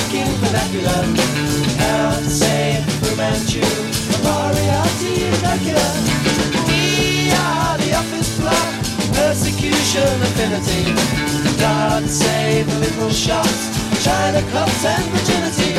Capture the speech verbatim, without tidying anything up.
speaking vernacular. Can't say Fu Manchu, Moriarty and Dracula. We are the office block, persecution affinity. God save the little shots, China cups and virginity.